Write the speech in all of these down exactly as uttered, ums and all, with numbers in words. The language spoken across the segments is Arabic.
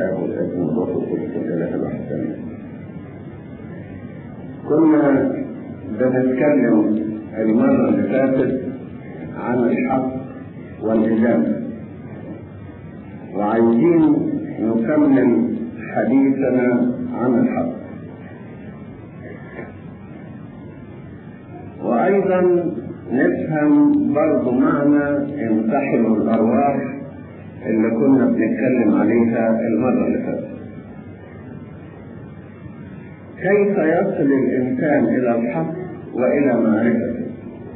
الآب والابن والروح القدس الإله الواحد آمين. كنا بنتكلم المرة اللي فاتت عن الحق والإجابة، وعايزين نكمل حديثنا عن الحق، وأيضا نفهم برضو معنى انتحل الأرواح اللي كنا بنتكلم عليها المرة اللي فاتت. كيف يصل الإنسان إلى الحق وإلى معرفته؟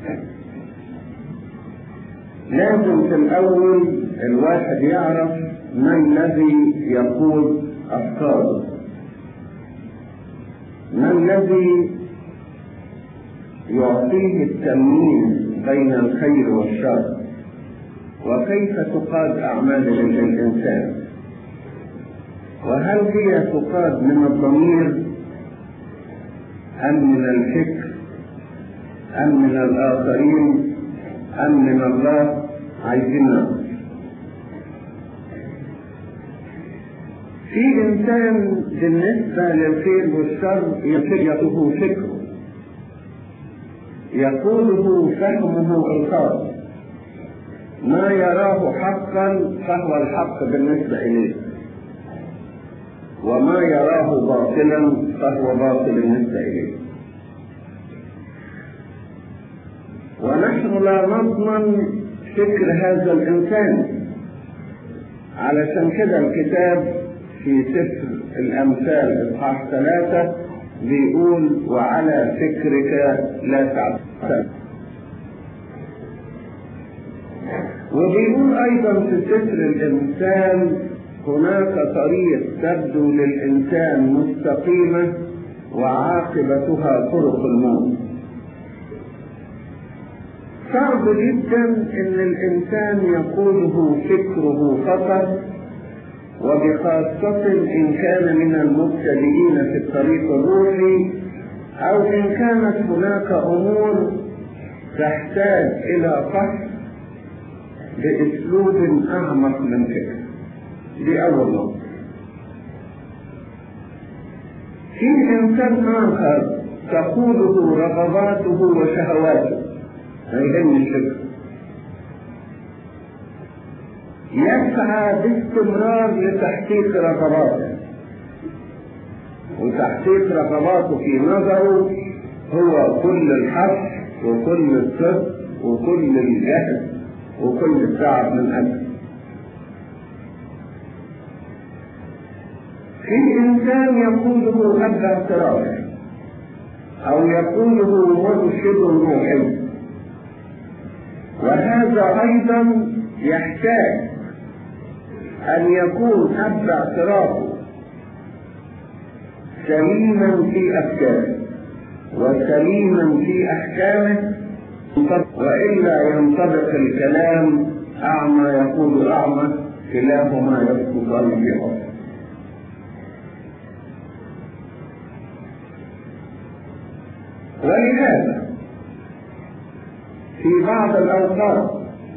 لازم في الأول الواحد يعرف ما الذي يقود أفكاره، ما الذي يعطيه التمييز بين الخير والشر، وكيف تقاد أعمال الإنسان، وهل هي تقاد من الضمير أم من الفكر أم من الآخرين أم من الله؟ عايزين نعرف. في إنسان بالنسبة للخير والشر يطيته فكره، يقوله فهمه الخاص، ما يراه حقا فهو الحق بالنسبة إليه، وما يراه باطلا فهو باطل بالنسبة إليه. ونحن لا نضمن فكر هذا الإنسان، علشان كده الكتاب في سفر الأمثال إصحاح ثلاثة بيقول وعلى فكرك لا تعتمد، وبيقول أيضا في سفر الإنسان هناك طريق تبدو للإنسان مستقيمة وعاقبتها طرق الموت. صعب جدا ان الانسان يقوده فكره فقط، وبخاصة ان كان من المبتدئين في الطريق الروحي، او ان كانت هناك امور تحتاج الى فحص باسلوب اعمق من كده. دي اول نقطة. في انسان اخر تقوده رغباته وشهواته، ما يهمش فكره، يسعى باستمرار لتحقيق رغباته، وتحقيق رغباته في نظره هو كل الحق وكل الصدق وكل الجهد وكل التعب من أجله. في إنسان يقوله أب اعتراف أو يقوله مرشد روحي، وهذا أيضا يحتاج أن يكون أب اعترافه سليما في أفكاره وسليما في أحكامه، وإلا ينطبق الكلام أعمى يقول أعمى كلاهما يسقطان في حكم. ولهذا في بعض الأوقات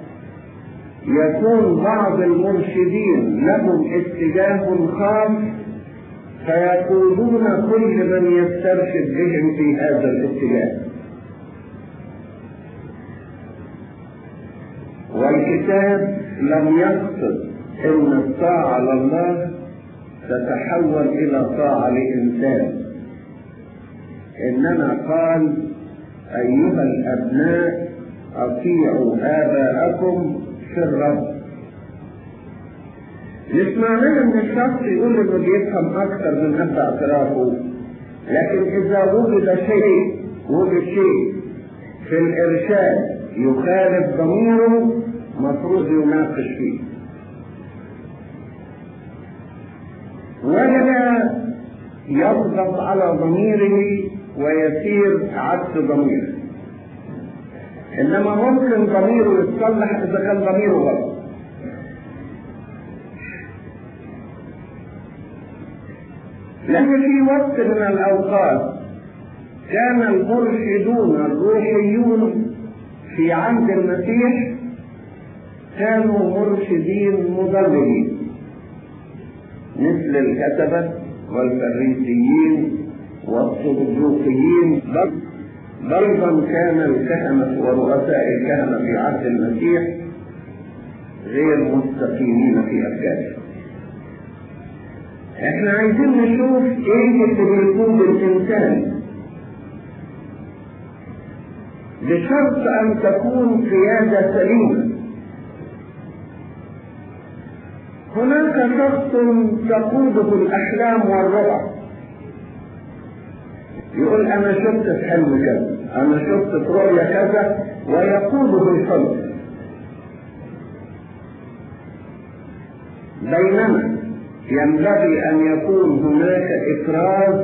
يكون بعض المرشدين لهم اتجاه خاص فيقودون كل من يسترشد بهم في هذا الاتجاه، والكتاب لم يقصد ان الطاعة لله تتحول الى طاعة لإنسان، انما قال ايها الابناء اطيعوا اباءكم في الرب. مش معناه ان الشخص يقول انه بيفهم اكثر من اب اعترافه، لكن اذا وجد شيء وجد شيء في الارشاد يخالف ضميره مفروض يناقش فيه، ولا يضغط على ضميره ويسير عكس ضميره، انما ممكن ضميره يتصلح اذا كان ضميره غلط. لكن في وقت من الاوقات كان المرشدون الروحيون في عهد المسيح كانوا مرشدين مضللين، مثل الكتبة والفريسيين والصدوقيين، بل أيضا كان الكهنة ورؤساء الكهنة في عهد المسيح غير مستقيمين في أفكارهم. احنا عايزين نشوف ايه اللي بيقود الإنسان بشرط أن تكون قيادة سليمة. هناك شخص تقوده الأحلام والرؤى، يقول أنا شفت في حلم كذا، أنا شفت في رؤية كذا، ويقوده الحلم. بينما ينبغي أن يكون هناك إفراز،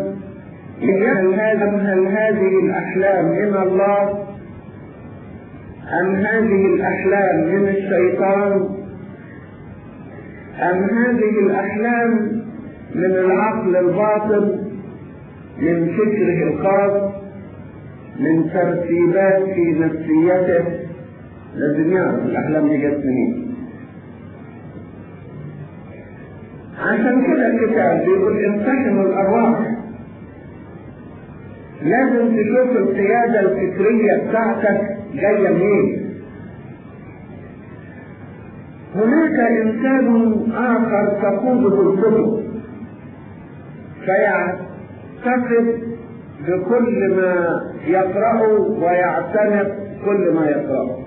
هل هذه الأحلام من الله أم هذه الأحلام من الشيطان أم هذه الأحلام من العقل الباطن، من فكره الخاص، من ترتيبات في نفسيته. لازم يعرف الأحلام دي جت منين. عشان كده الكتاب بيقول امتحنوا الأرواح. لازم تشوف القيادة الفكرية بتاعتك جاية منين. هناك إنسان آخر تقوده الكتب فيعتقد بكل ما يقرأه ويعتنق كل ما يقرأه،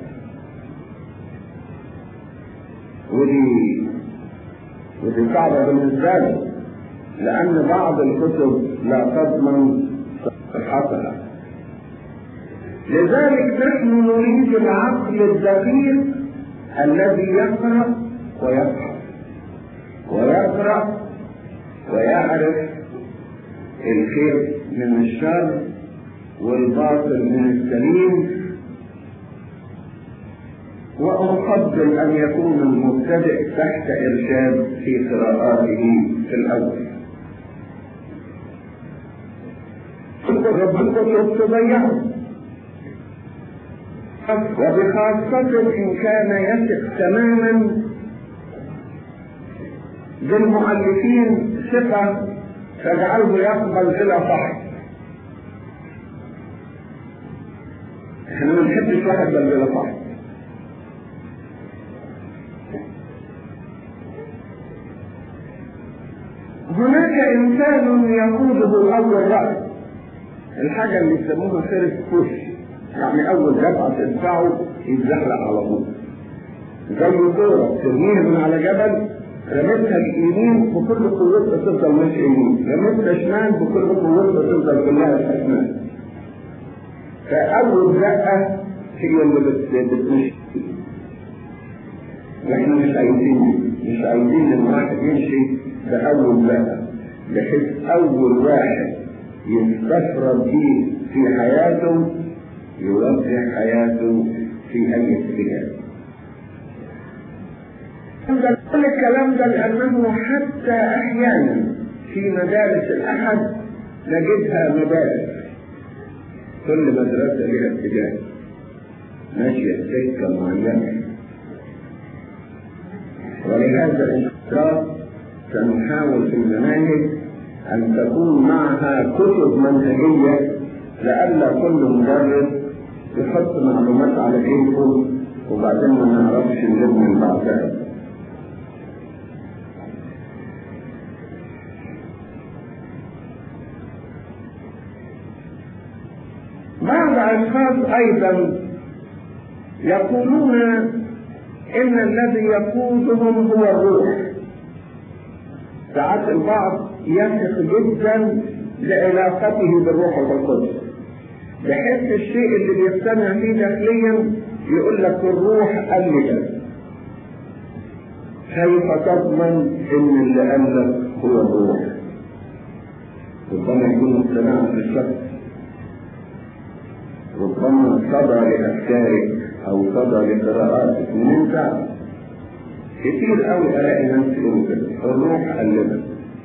ودي ودي صعبة بالنسبة له، لأن بعض الكتب لا تضمن صحتها. لذلك نحن نريد العقل الدقيق الذي يقرأ ويفهم ويقرأ ويعرف الخير من الشر والباطل من السليم. وأفضل أن يكون المبتدئ تحت إرشاد في قراءاته في الأول. ربك تضيعه، وبخاصة إن كان يثق تماما بالمؤلفين ثقة تجعله يقبل بلا فحص. احنا ما نحبش واحد بلا فحص. هناك إنسان يقوده الأول رأي، الحاجة اللي يسموها فيرست بوش، يعني أول دفعة تدفعه يتزحلق على طول، زي كورة ترميها من على جبل، رميتها اليمين بكل قوتها تفضل ماشية يمين، رميتها شمال بكل قوتها تفضل كلها شمال. فأول زقة هي اللي بتمشي. واحنا مش عايزين مش عايزين ان واحد يمشي بأول زقة، بحيث أول واحد يستفرد به في حياته يوجه حياته في أي اتجاه. كل الكلام ده لأنه حتى أحيانا في مدارس الأحد نجدها مدارس كل مدرسة لها اتجاه ماشية سكة معينة، ولهذا الإنشاء سنحاول في المناهج أن تكون معها كتب منهجية لئلا كل مدرس يحط معلومات على كيفه وبعدين ما نعرفش نجيب من بعدها. بعض أشخاص أيضا يقولون إن الذي يقودهم هو الروح. ساعات البعض يثق جدا لعلاقته بالروح القدس، بحيث الشيء اللي بيقتنع فيه داخليا يقول لك الروح قال لي ده. كيف تضمن ان اللي قال لك هو الروح؟ ربما يكون مقتنع بالشخص، ربما صدى لافكارك او صدى لقراءاتك من انت. كتير قوي الاقي ناس يقولوا كده الروح قال لنا.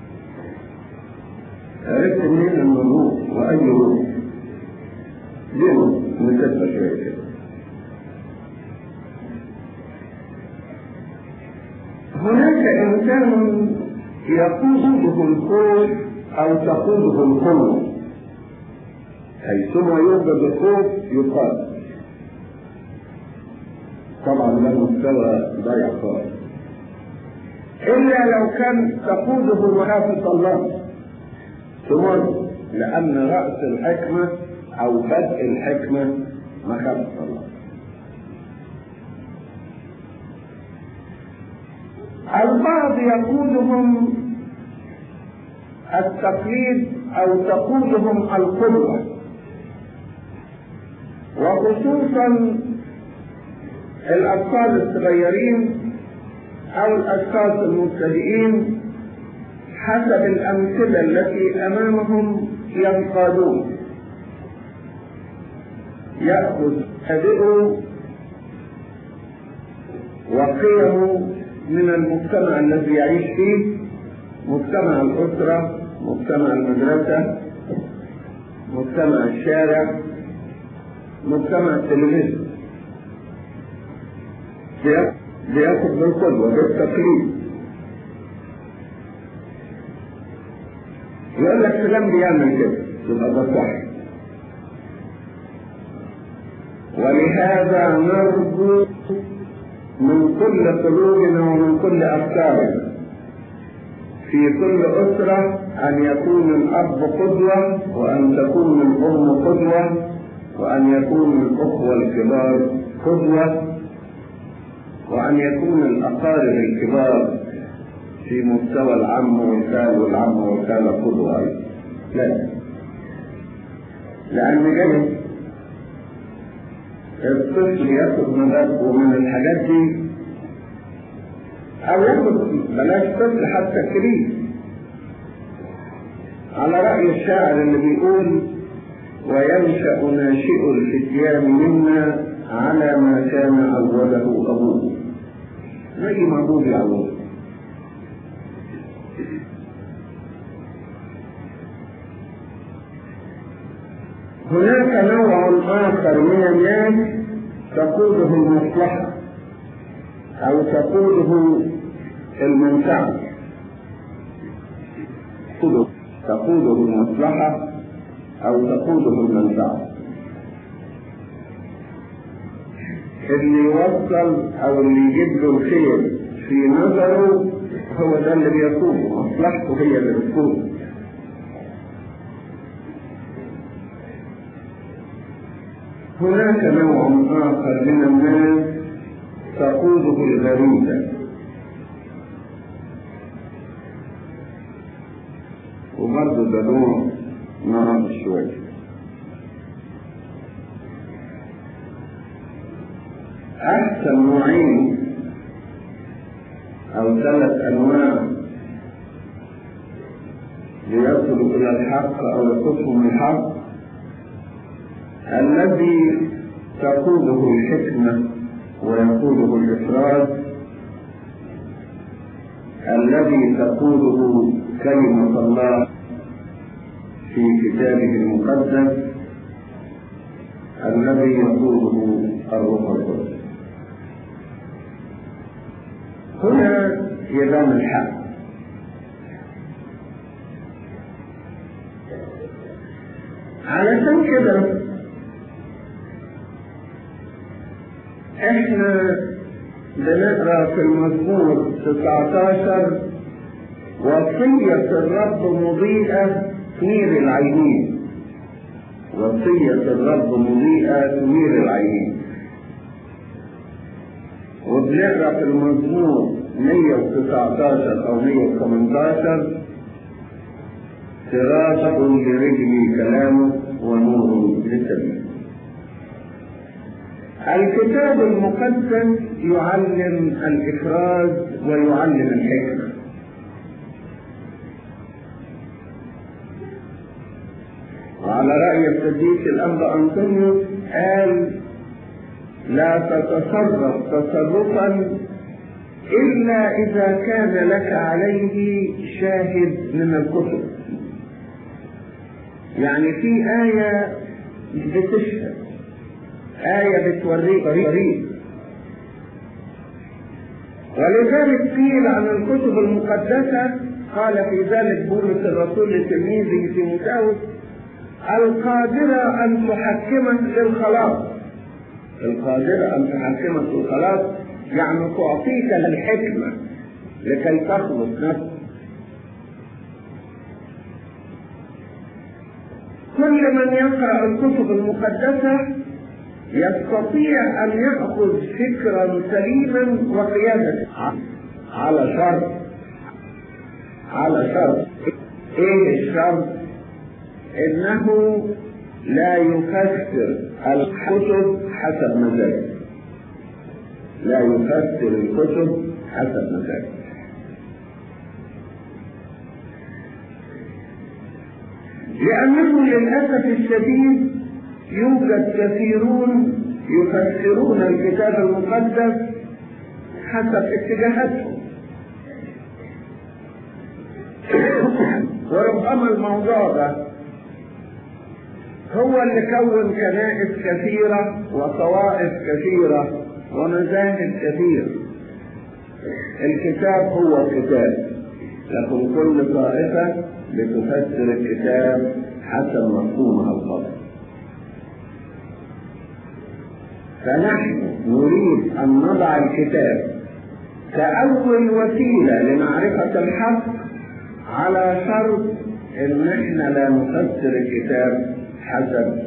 عرفت منين ان الروح واي روح؟ ليه نكتب شويه كده؟ هناك انسان يقوده الخوف أو تقوده القوة، حيثما يوجد الخوف يقال. طبعا ده مستوى ضيع خالص، إلا لو كان تقوده مخافة الله تمر، لأن رأس الحكمة أو بدء الحكمة مخافة الله. البعض يقودهم التقليد أو تقودهم القدوة، وخصوصا الأطفال الصغيرين أو الأشخاص المبتدئين حسب الأمثلة التي أمامهم ينقادون. يأخذ مبادئه وقيمه من المجتمع الذي يعيش فيه، مجتمع الأسرة، مجتمع المدرسة، مجتمع الشارع، مجتمع التلفزيون. بياخذ بالقدوة بالتقليد. يقول لك فلان بيعمل كده يبقى ده صح. ولهذا نرجو من كل قلوبنا ومن كل أفكارنا في كل أسرة أن يكون الأب قدوة، وأن تكون الأم قدوة، وأن يكون الأخوة الكبار قدوة، وأن يكون الأقارب الكبار في مستوى العم والخال والعم والخالة قدوة أيضا. لا، لأن جاي الطفل ياخد مبادئه من الحاجات دي، أو ياخد بلاش طفل حتى كبير، على رأي الشاعر اللي بيقول: وينشأ ناشئ الفتيان منا على ما كان أوله أبوه. زي ما أبوه يعوض. هناك نوع آخر من الناس تقوده المصلحة أو تقوده المنفعة. تقوده المصلحة أو تقوده المنفعة. اللي يوصل أو اللي يجيب له الخير في نظره هو ده اللي بيقوده، مصلحته هي اللي بتقوده. هناك نوع آخر من الناس تقوده الغريزة، وبرضه ده نوع نعرف شوية. أحسن نوعين أو ثلاث أنواع ليصلوا إلى الحق أو يصفهم الحق: الذي تقوده الحكمة ويقوده الإفراد، الذي تقوده كلمة الله في كتابه المقدس، الذي يقوده الروح القدس. هنا يبان الحق. علشان كده احنا بنقرا في المزمور تسعة عشر: وصية الرب مضيئة تنير العينين. وصية الرب مضيئة تنير العينين. وبنقرا في المزمور مية وتسعة عشر او مية وثمانية عشر: سراج لرجلي كلامه ونور لسبيلي. الكتاب المقدس يعلم الإفراز ويعلم الحكمة. وعلى رأي القديس الأنبا أنطونيوس قال: لا تتصرف تصرفا إلا إذا كان لك عليه شاهد من الكتب. يعني في آية بتشهد، آية بتوريك طريق. ولذلك قيل عن الكتب المقدسة قال في ذلك بولس الرسول لتلميذه تيموثاوس: القادرة أن تحكمك للخلاص. القادرة أن تحكمك للخلاص يعني تعطيك الحكمة لكي تخلص نفسك. كل من يقرأ الكتب المقدسة يستطيع أن يأخذ فكرا سليما وقيادته على شرط على شرط ايه الشرط؟ انه لا يفسر الكتب حسب مزاجه. لا يفسر الكتب حسب مزاجه. لأنه للأسف الشديد يوجد كثيرون يفسرون الكتاب المقدس حسب اتجاهاتهم، وربما الموضوع ده هو اللي كون كنائس كثيرة وطوائف كثيرة ومذاهب كثيرة. الكتاب هو الكتاب، لكن كل طائفة بتفسر الكتاب حسب مفهومها الخاص. فنحن نريد أن نضع الكتاب كأول وسيلة لمعرفة الحق على شرط إن إحنا لا نفسر الكتاب حسب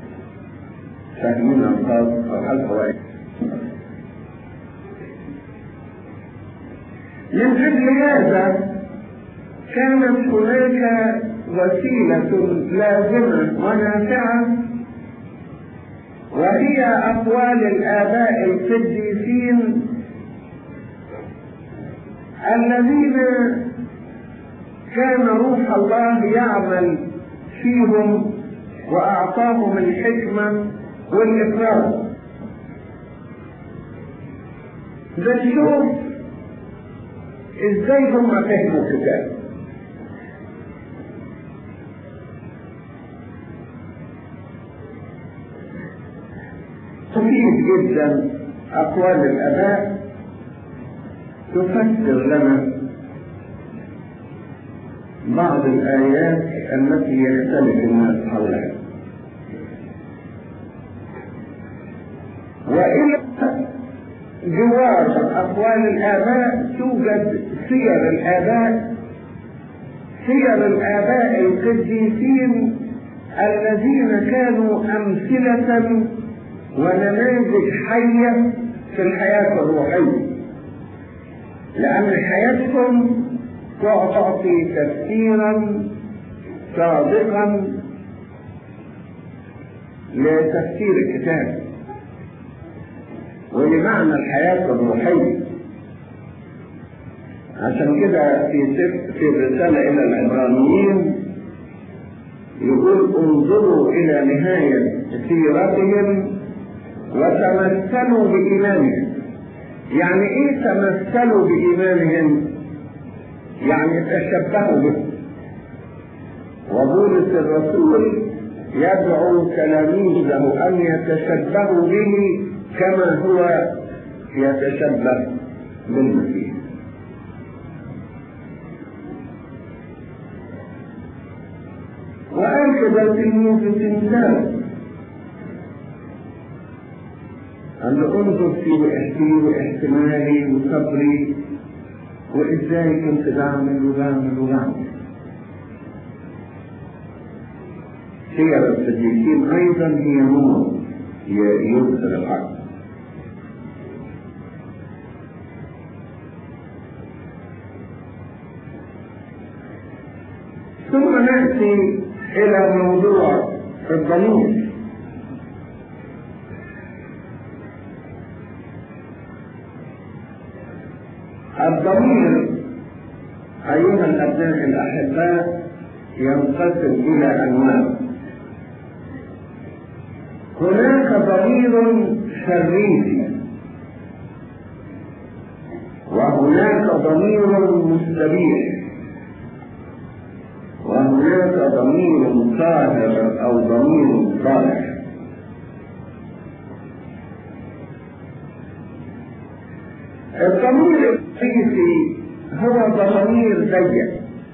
فهمنا الخاص أو حسب رأينا. من أجل هذا كانت هناك وسيلة لازمة ونافعة، وهي أقوال الآباء القديسين الذين كان روح الله يعمل فيهم وأعطاهم الحكمة والإفراز. بنشوف إزاي هم فهموا الكتاب. مفيد جدا أقوال الآباء تفسر لنا بعض الآيات التي يختلف الناس حولها. وإلى جوار أقوال الآباء توجد سير الآباء، سير الآباء القديسين الذين كانوا أمثلة ونماذج حية في الحياة الروحية، لأن حياتهم تعطي تفسيرا صادقا لتفسير الكتاب ولمعنى الحياة الروحية. عشان كده في في الرسالة إلى العبرانيين يقول: انظروا إلى نهاية سيرتهم وتمثلوا بإيمانهم. يعني إيه تمثلوا بإيمانهم؟ يعني تشبهوا به. وبولس الرسول يدعو تلاميذه أن يتشبهوا به كما هو يتشبه بالمسيح. وهكذا تلميذ تيموثاوس أن انظر في وحدي واحتمالي وصبري وإزاي كنت بعمل وبعمل وبعمل. سير الصديقين أيضا هي نور يبصر الحق. ثم نأتي إلى موضوع الضمير. الضمير أيها الأبناء الأحباء ينقسم إلى أنواع. هناك ضمير شرير، وهناك ضمير مستبيح، وهناك ضمير طاهر أو ضمير صالح. الضمير الرئيسي هو ضمير ضيق،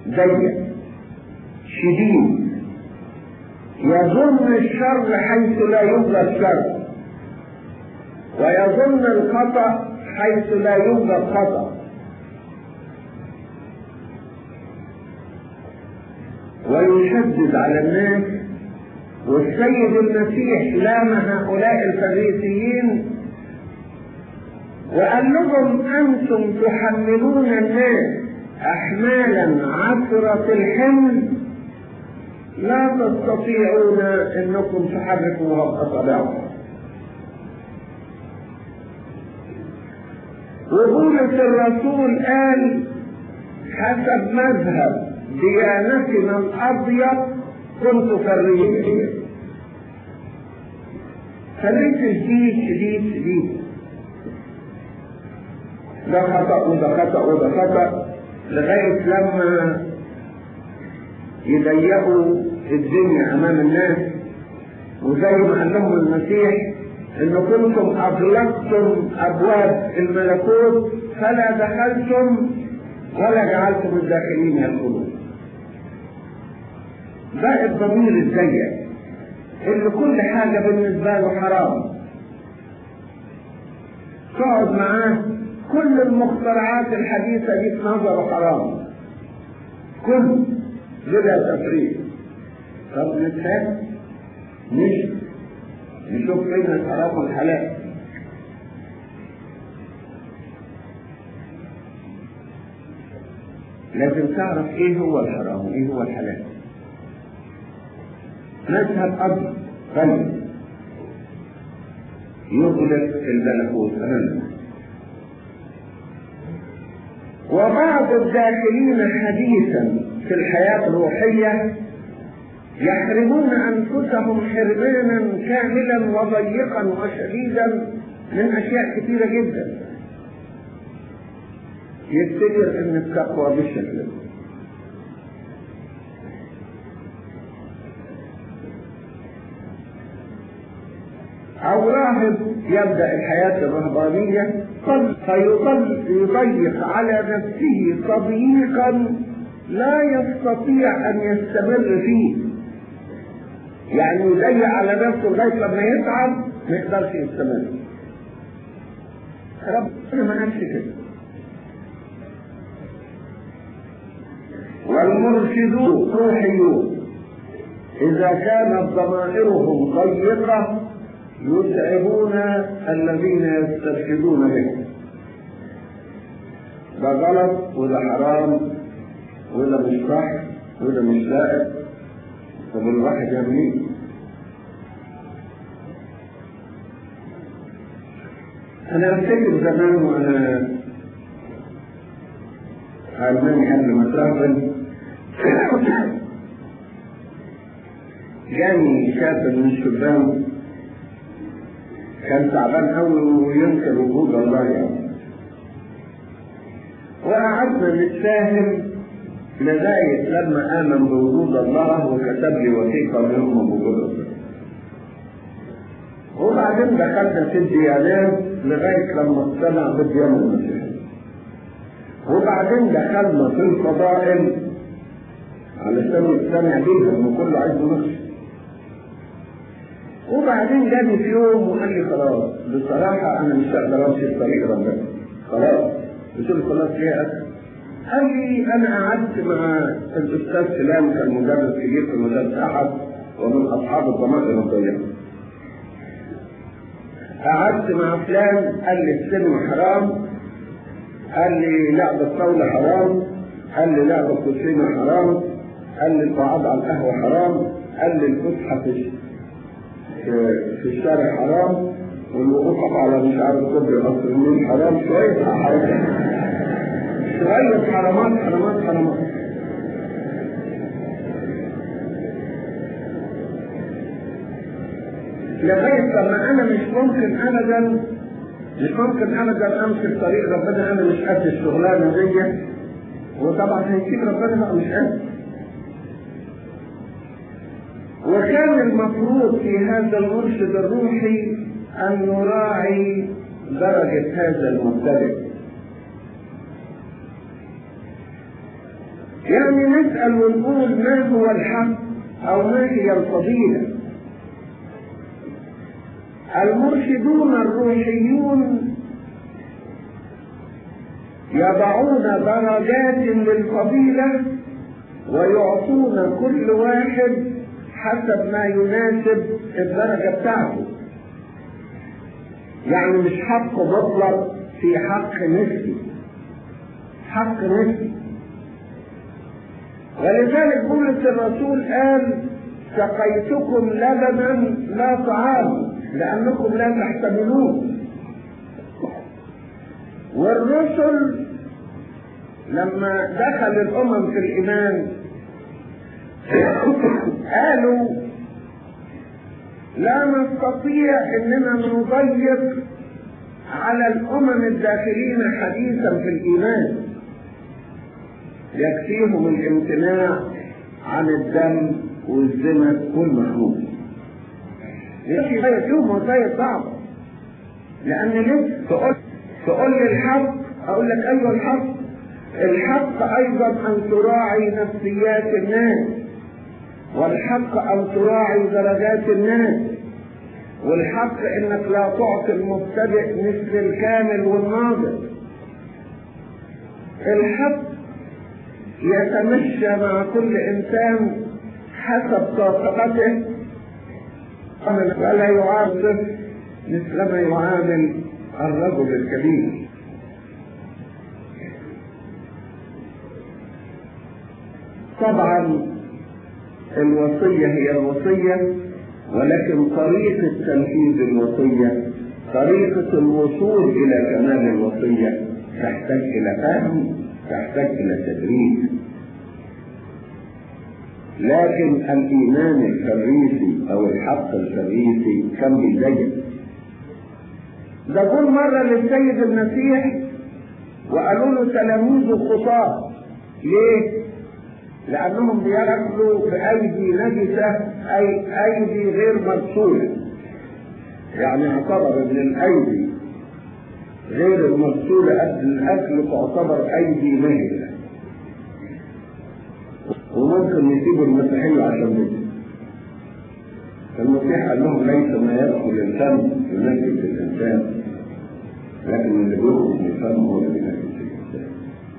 ضيق شديد، يظن الشر حيث لا يوجد شر، ويظن الخطأ حيث لا يوجد خطأ، ويشدد على الناس. والسيد المسيح لام هؤلاء الفريسيين وقال لهم أنتم تحملون الناس أحمالا عثرة الحمل لا تستطيعون أنكم تحركوها بأصابعكم. وبولس الرسول قال حسب مذهب ديانتنا الأبيض كنت فريسيا. خليت شديد شديد شديد، ده خطأ وده خطأ وده خطأ، لغاية لما يضيقوا الدنيا أمام الناس. وزي ما قال لهم المسيح إن كنتم أغلقتم أبواب الملكوت فلا دخلتم ولا جعلتم الداخلين يدخلون. ده الضمير الضيق اللي كل حاجة بالنسبة له حرام، تقعد معاه كل المخترعات الحديثة دي في نظره حرام، كل بلا تفريق. طب نتفاهم مش نشوف فين الحرام والحلال. لازم تعرف ايه هو الحرام وايه هو الحلال. مذهب أب غني يغلق الملكوت أمامنا، وبعض الداخلين حديثا في الحياة الروحية يحرمون أنفسهم حرمانا كاملا وضيقا وشديدا من أشياء كثيرة جدا. يفتكر أن التقوى بالشكل ده. أو راهب يبدأ الحياة الرهبانية فيضيق على نفسه تضييقا لا يستطيع أن يستمر فيه، يعني يضيق على نفسه لغاية لما يتعب ما يقدرش يستمر. ربنا ما قالش كده. والمرشدون روحيون إذا كانت ضمائرهم ضيقة يتعبون الذين يسترشدون به. ده غلط وده حرام وده مش صح وده مش لائق. طب الواحد يعمل ايه؟ انا افتكر زمان وانا علماني قبل ما اسافر جاني شاب من الشبان كان تعبان قوي وينكر وجود الله يعني، وقعدنا نتفاهم لغاية لما آمن بوجود الله وكتب لي وثيقة منهم بوجود الله. وبعدين دخلنا في الديانات لغاية لما اقتنع بالديانة المسيحية. وبعدين دخلنا في الفضائل علشان يقتنع بيها وكله عايز نفسه. وبعدين جاني في يوم وقال لي خلاص بصراحة أنا مش هقدر أمشي في طريق ربنا خلاص. قلت له خلاص ليه يا أخي؟ قال لي أنا قعدت مع الأستاذ فلان كان مدرس كبير في مدرسة أحد ومن أصحاب الضمائر الضيقة. قعدت مع فلان قال لي السينما حرام، قال لي لعب الطاولة حرام، قال لي لعب الكوتشينة حرام، قال لي القعاد على القهوة حرام، قال لي الفسحة في في الشارع حرام، والوقوف على مش عارف كوبري قصر النيل حرام. شوية حرام شوية حرامات حرامات حرامات. لغاية لما أنا مش ممكن أبدا مش ممكن أبدا أمشي في طريق ربنا، أنا مش قد الشغلانة دي، وطبعا هيسيب ربنا بقى مش قد. وكان المفروض في هذا المرشد الروحي أن يراعي درجة هذا المبتدئ. يعني نسأل ونقول ما هو الحق أو ما هي الفضيلة. المرشدون الروحيون يضعون درجات للفضيلة ويعطون كل واحد حسب ما يناسب الدرجة بتاعته. يعني مش حق مطلق، في حق نسبي، حق نسبي. ولذلك بولس الرسول قال سقيتكم لبنا لا طعام لأنكم لا تحتملون. والرسل لما دخل الأمم في الإيمان قالوا لا نستطيع أننا نضيق على الأمم الداخلين حديثا في الإيمان، يكفيهم الامتناع عن الدم والزنا والمخلوق. يكفيهم وصايا صعبة، لأن لسه تقول تقول لي الحق، أقول لك أيوه الحق. الحق أيضا أن تراعي نفسيات الناس، والحق أن تراعي درجات الناس، والحق إنك لا تعطي المبتدئ مثل الكامل والناضج. الحق يتمشى مع كل إنسان حسب طاقته ولا يعامل مثل ما يعامل الرجل الكبير. طبعا الوصية هي الوصية، ولكن طريقة تنفيذ الوصية، طريقة الوصول إلى كمال الوصية تحتاج إلى فهم، تحتاج إلى تدريب. لكن الإيمان الفريسي أو الحق الفريسي كان بيزين. ده كل مرة للسيد المسيح وقالوا له تلاميذه خطاة. ليه؟ لأنهم بياكلوا بأيدي نجسة، أي أيدي غير مغسولة. يعني اعتبر أن الأيدي غير المغسولة قبل الأكل تعتبر أيدي نجسة، وممكن يسيبوا المسيحية عشان كده. المسيح قال لهم ليس ما يدخل الفم ينجس الإنسان، لكن اللي بيخرج من الفم هو اللي بينجس الإنسان.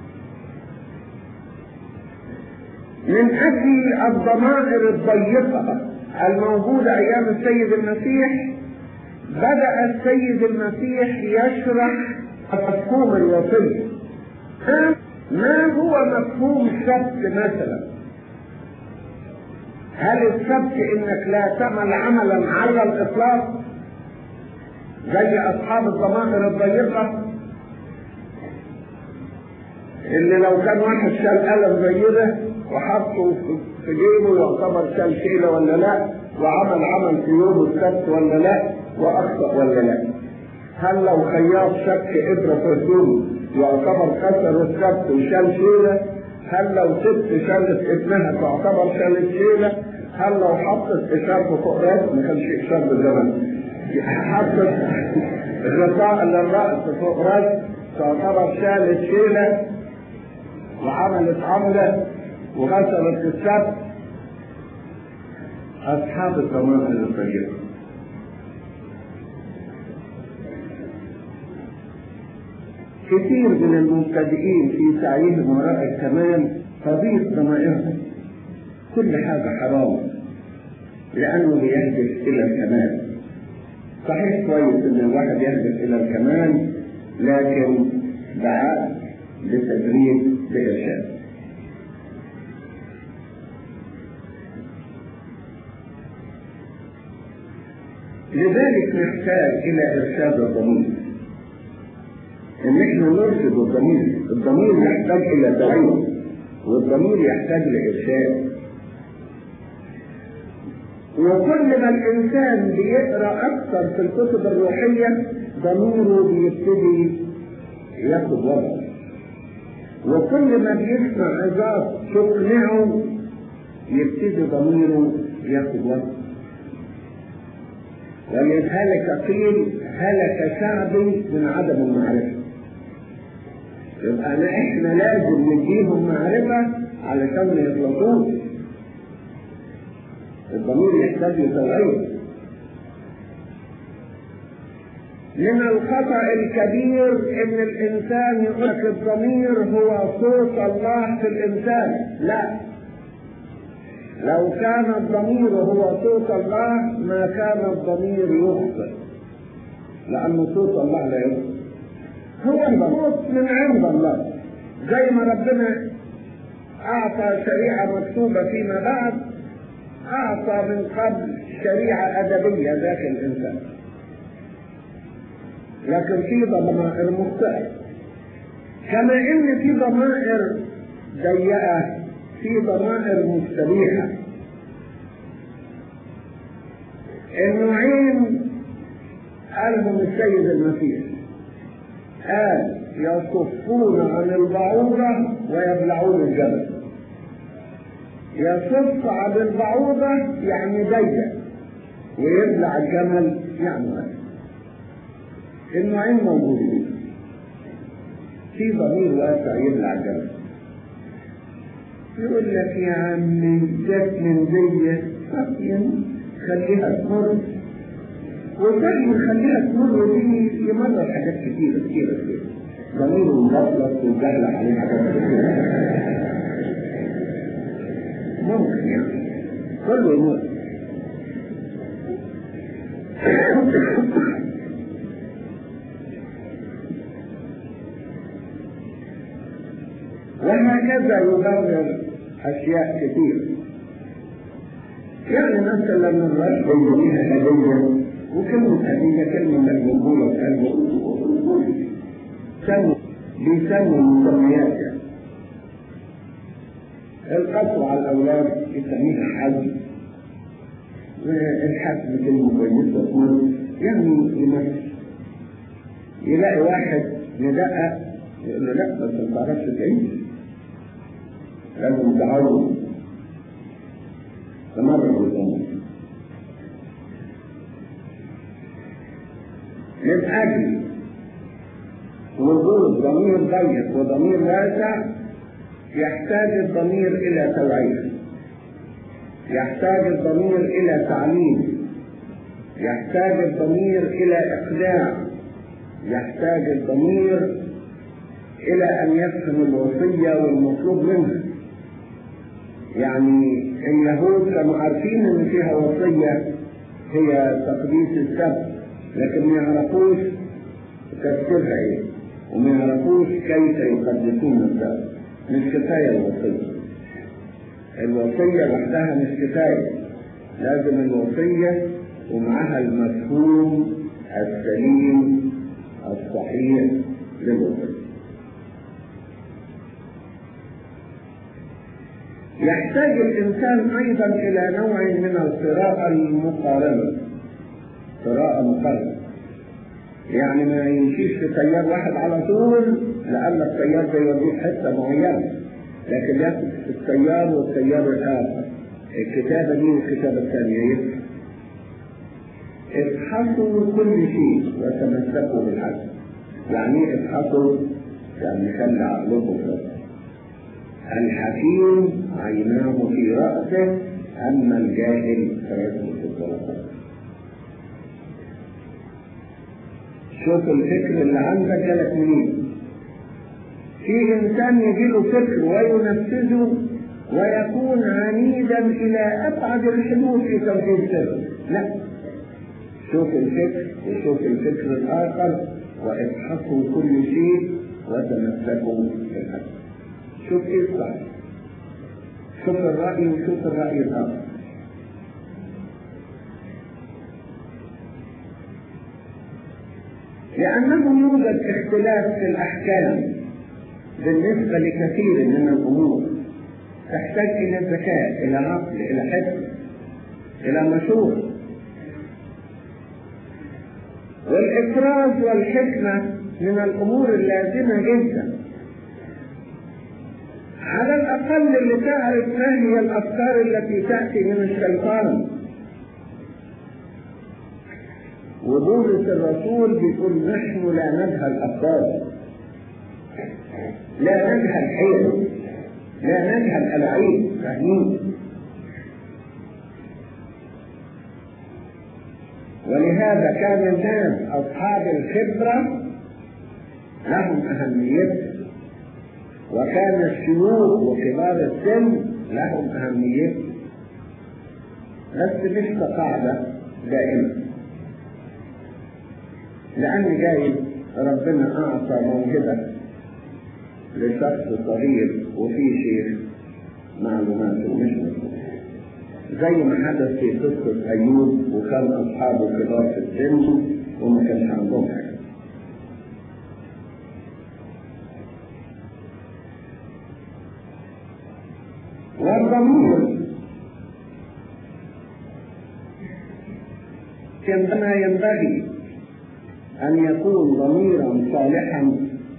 من أجل الضمائر الضيقة الموجودة أيام السيد المسيح بدأ السيد المسيح يشرح مفهوم الوصية. ما هو مفهوم السبت مثلا؟ هل السبت انك لا تعمل عملا على الاطلاق زي اصحاب الضمائر الضيقة اللي لو كان واحد شال قلم زي ده وحطه في جيبه يعتبر شال شيله ولا لا، وعمل عمل في يوم السبت ولا لا، واخطأ ولا لا؟ هل لو خياط شك ابره في هدومه يعتبر كسر السبت وشال شيله؟ هل لو ست شالت ابنها تعتبر شالت شيله؟ هل لو حطت اشارة فوق راس ما كانش اشارة بالزمن، حطت غطاء للرأس فوق راس تعتبر شالت شيله وعملت عمله وغسلت السبت؟ اصحاب الضمائر الضيقة كثير من المبتدئين في سعيهم وراء الكمال تضيق ضمائرهم كل حاجة حرام لأنه بيهدف إلى الكمال. صحيح كويس إن الواحد يهدف إلى الكمال، لكن بعد بتدريب بإرشاد. لذلك نحتاج إلى إرشاد الضمير، إن إحنا نرشد الضمير. الضمير يحتاج إلى تعليم، والضمير يحتاج لإرشاد. وكل ما الإنسان بيقرأ أكثر في الكتب الروحية ضميره بيبتدي ياخد وضع، وكل ما بيسمع عظات تقنعه يبتدي ضميره ياخد وضع. ولذلك قيل هلك شعبي من عدم المعرفة. يبقى أنا إحنا لازم نديهم معرفة علشان ما يغلطوش. الضمير يحتاج لتوعية. من الخطأ الكبير إن الإنسان يقول لك الضمير هو صوت الله في الإنسان. لا، لو كان الضمير هو صوت الله ما كان الضمير يخطئ، لأن صوت الله لا يخطئ، هو صوت من عند الله. زي ما ربنا أعطى شريعة مكتوبة فيما بعد، أعطى من قبل شريعة أدبية ذاك الإنسان، لكن في ضمائر مخطئة، كما إن في ضمائر ضيقة، في ضمائر مستبيحة. النوعين قالهم السيد المسيح، قال يصفون عن البعوضة ويبلعون الجبل. يصف عن البعوضة يعني ضيق، ويبلع الجمل يعني غير. النوعين موجودين. في ضمير واسع يبلع الجمل، يقول لك يا عمي جت من دية صفين خليها تمر، وزي ما خليها تمر دي يمرر حاجات كتيرة كتيرة كتيرة. ضميره مغلط وجهل عليه حاجات كتيرة. ممكن يعني كله يمر. وهكذا يبرر أشياء كثيرة. يعني مثلا الرجل يجيها هدية، وكلمة هدية كلمة مقبولة في قلبه، سموا بيسموا مسميات يعني. القسوة على الأولاد يسميها حج، والحسم كلمة كويسة تقول يعني يمشي. يلاقي واحد ندقق يقول له لا بس ما تعرفش تعيش، لازم تعود تمرر بالأمور. من أجل وجود ضمير ضيق وضمير واسع يحتاج الضمير إلى توعية، يحتاج الضمير إلى تعليم، يحتاج الضمير إلى إقناع، يحتاج الضمير إلى أن يفهم الوصية والمطلوب منها. يعني اليهود كانوا عارفين ان فيها وصية هي تقديس السبت، لكن ما يعرفوش تفسيرها ايه، وما يعرفوش كيف يقدسون السبت. مش كفاية الوصية، الوصية وحدها مش كفاية، لازم الوصية ومعها المفهوم السليم الصحيح للوصية. يحتاج الإنسان أيضا إلى نوع من القراءة المقارنة، قراءة مقارنة، يعني ما يمشيش في تيار واحد على طول، لأن التيار ده يوديه حتة معينة، لكن ياخد في التيار والتيار الآخر، الكتابة دي والكتابة الثانية يفهم. افحصوا كل شيء وتمسكوا بالحق. يعني افحصوا يعني خلي عقلكم فيه. الحكيم عيناه في رأسه، أما الجاهل فيسلك في الظلمات. شوف الفكر اللي عندك جالك منين. في إنسان يجيله فكر وينفذه ويكون عنيدا إلى أبعد الحدود في تنفيذ سره. لا، شوف الفكر وشوف الفكر الآخر وافحصوا كل شيء وتمسكوا بالحق. شوف ايه الصح، شوف الرأي وشوف الرأي الآخر. لأنه يوجد اختلاف في الأحكام بالنسبة لكثير من الأمور، تحتاج إلى ذكاء، إلى عقل، إلى حكمة، إلى مشورة. والإفراز والحكمة من الأمور اللازمة جدا، على الأقل اللي تعرف ما هي الأفكار التي تأتي من الشيطان. وبولس الرسول بيقول نحن لا نجهل الأفكار، لا نجهل حيله، لا نجهل ألعاب، فاهمين؟ ولهذا كان الناس أصحاب الخبرة لهم أهميتهم، وكان الشيوخ وكبار السن لهم أهميتهم، بس مش كقاعدة دائمة، لأن جاي ربنا أعطى موهبة لشخص صغير وفي شيخ معلوماته مش مفهومة، زي ما حدث في قصة أيوب وكان أصحابه كبار في السن وما كانش عندهم حاجة. والضمير كما ينبغي أن يكون ضميرا صالحا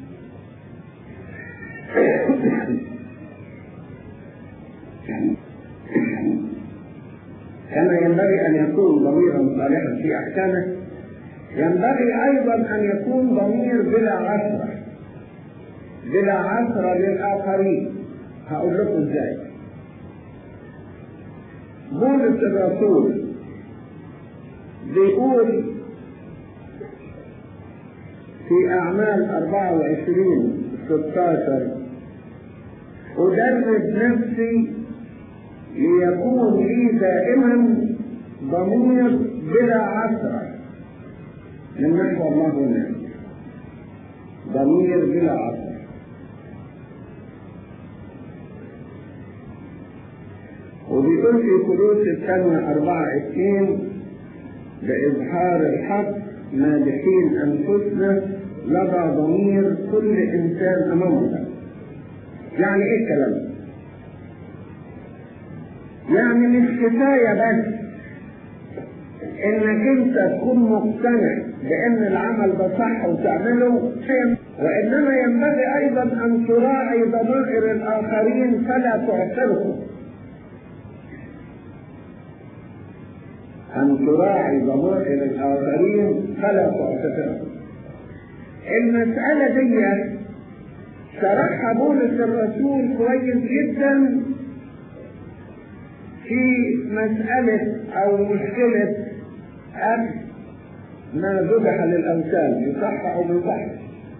كما ينبغي أن يكون ضميرا صالحا في أحكامه، ينبغي أيضا أن يكون ضمير بلا عثرة، بلا عثرة للآخرين. هقول لكم إزاي. بولس الرسول بيقول في أعمال أربعة وعشرين ستة عشر: أدرب نفسي ليكون لي دائما ضمير بلا عثرة من نحو الله والناس، ضمير بلا عثرة. وبيقول في كروس الثانية أربعة عشرين: بإظهار الحق مادحين أنفسنا لدى ضمير كل إنسان أمامنا. يعني إيه الكلام؟ يعني مش كفاية بس إنك أنت تكون مقتنع بأن العمل ده صح وتعمله، وإنما ينبغي أيضا أن تراعي ضمائر الآخرين فلا تعثرهم، أن تراعي ضمائر الآخرين فلا تعثرهم. المسألة دي شرحها بولس الرسول كويس جدا في مسألة أو مشكلة أكل ما ذبح للأوثان، يصح أو ما يصحش.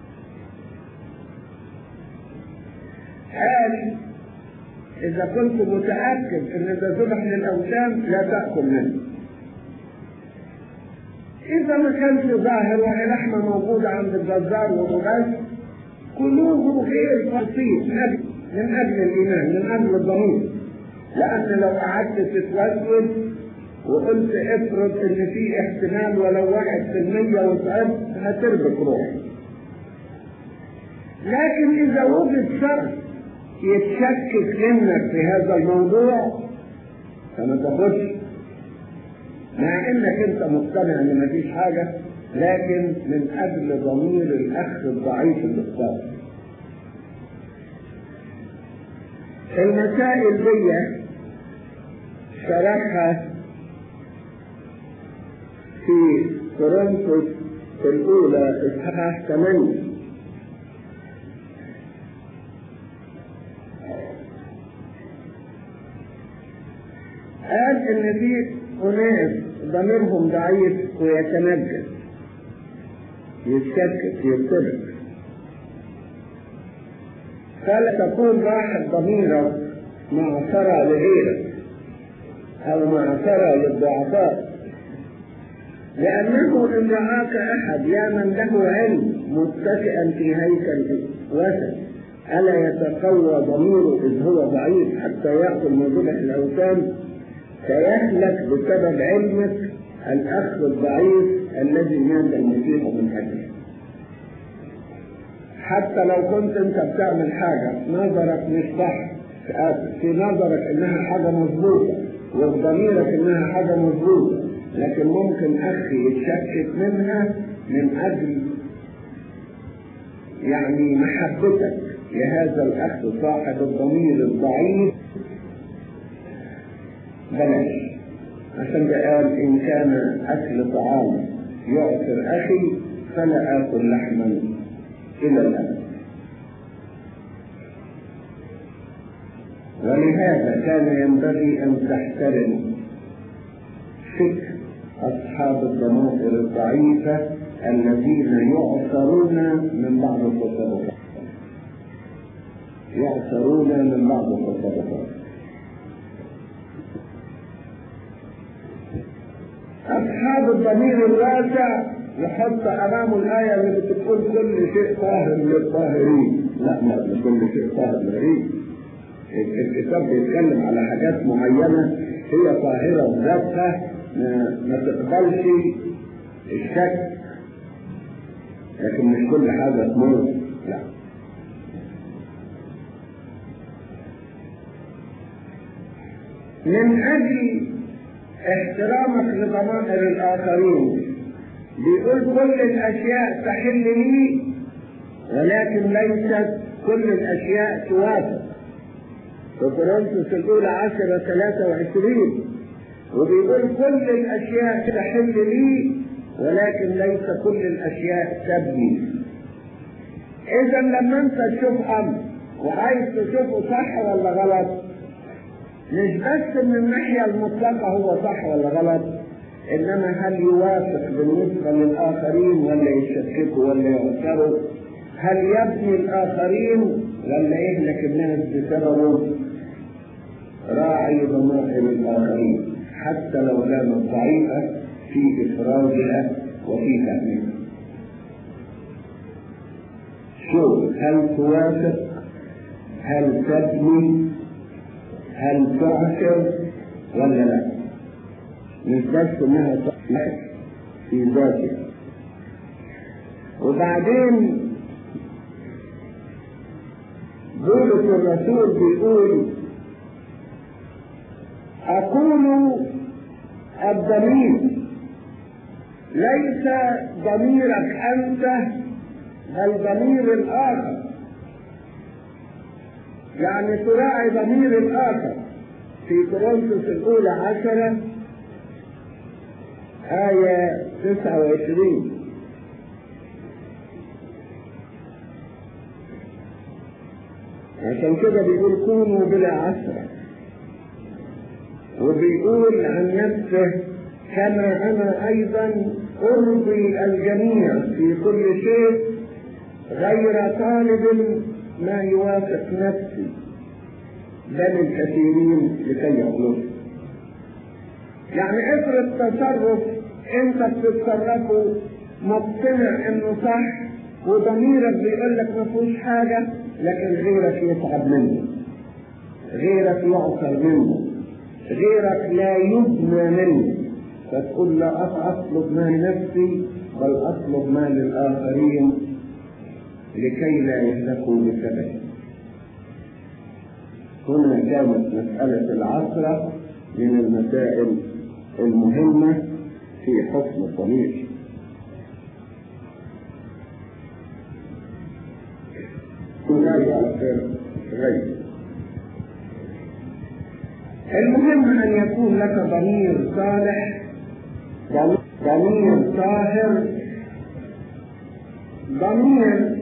قال إذا كنت متأكد إن ده ذبح للأوثان لا تأكل منه. إذا ما كانش ظاهر وهي لحمة موجودة عند الجزار وبس كلوه غير بسيط من أجل الإيمان، من أجل الضمير. لأن لو قعدت تتوسوس وقلت افرض إن في احتمال ولو واحد في المية وتعبت هتربك روحك. لكن إذا وجد شخص يتشكك منك في هذا الموضوع فما تاخدش، مع انك انت مقتنع ان مفيش حاجة، لكن من اجل ضمير الاخ الضعيف اللي اختار. المسائل دي شرحها في كورنثوس الاولى اصحاح ثمانية. قال ان في أناس ضميرهم ضعيف ويتنجس، يتشكك، يضطرب. فلا تكون راحة ضميرك معصرة لغيرك أو معصرة للضعفاء، لأنه إن رآك أحد يا من له علم متكئا في هيكل وثن ألا يتقوى ضميره إذ هو ضعيف حتى يأكل من ذبح الأوثان؟ سيهلك بسبب علمك الأخ الضعيف الذي مات المسيح من أجله. حتى لو كنت أنت بتعمل حاجة نظرك مش صح، في نظرك إنها حاجة مظبوطة وفي ضميرك إنها حاجة مظبوطة، لكن ممكن أخي يتشكك منها من أجل يعني محبتك لهذا الأخ صاحب الضمير الضعيف. بلاش، عشان ده قال إن كان أكل طعام يعثر أخي فلا آكل لحما إلى الأبد. ولهذا كان ينبغي أن تحترم فكر أصحاب الضمائر الضعيفة الذين يعثرون من بعض التصرفات يعثرون من بعض التصرفات أصحاب الضمير الواسع يحط أمامه الآية اللي بتقول كل شيء طاهر للطاهرين. لا لا مش كل شيء طاهر للطاهرين. الكتاب بيتكلم على حاجات معينة هي طاهرة بذاتها ما تقبلش الشك، لكن مش كل حاجة تمر. لا. من أجل احترامك لضمائر الآخرين بيقول كل الأشياء تحل لي ولكن ليست كل الأشياء توافق. في كورنثوس الأولى عشرة ثلاثة وعشرين وبيقول كل الأشياء تحل لي ولكن ليس كل الأشياء تبني. إذا لما أنت تشوف أمر وعايز تشوفه صح ولا غلط، مش بس من الناحية المطلقة هو صح ولا غلط، إنما هل يوافق بالنسبة للآخرين ولا يشككوا ولا يعثروا؟ هل يبني الآخرين ولا يهلك الناس بسببه؟ راعي ضمائر الآخرين حتى لو كانت ضعيفة في إفرادها وفي فهمها. شوف هل توافق، هل تبني، هل تعثر ولا لا؟ مش بس انها تصلح في ذاتها. وبعدين بولس الرسول بيقول أقول الضمير ليس ضميرك أنت بل ضمير الآخر، يعني تراعي ضمير الآخر. في كورنثوس الأولى عشرة آية تسعة وعشرين عشان كده بيقول كونوا بلا عثرة، وبيقول عن نفسه كما أنا أيضا أرضي الجميع في كل شيء غير طالب ما يوافق نفسي بل الكثيرين لكي يخلصوا. يعني افرض تصرف انت بتتصرفه مقتنع انه صح وضميرك بيقول لك ما فيهوش حاجه، لكن غيرك يتعب منه، غيرك يعثر منه، غيرك لا يبنى منه، فتقول لا اطلب ما لنفسي بل اطلب ما للاخرين لكي لا يهلكوا بسببه. هنا كانت مسألة العثرة من المسائل المهمة في حكم الضمير. لا يؤثر غير. المهم أن يكون لك ضمير صالح، ضمير طاهر، ضمير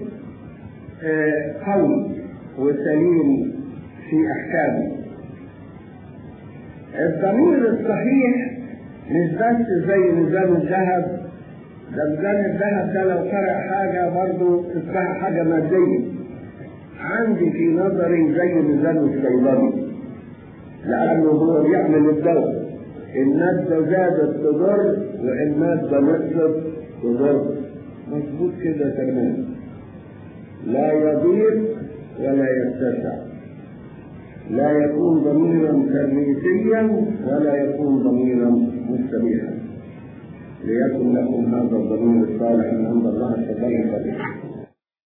قوي وسليم في أحكامه. الضمير الصحيح مش بس زي ميزان الذهب، ده ميزان الذهب ده لو فرق حاجة برضه تصبح حاجة مادية. عندي في نظري زي ميزان الصيدلي، لأنه هو بيعمل الدواء، المادة زادت تضر والمادة نقصت تضر، مظبوط كده تمام، لا يضيق ولا يتسع، لا يكون ضميرا ترميسيا ولا يكون ضميرا مستبيحا. ليكن لكم هذا الضمير الصالح من عند الله تبارك وتعالى.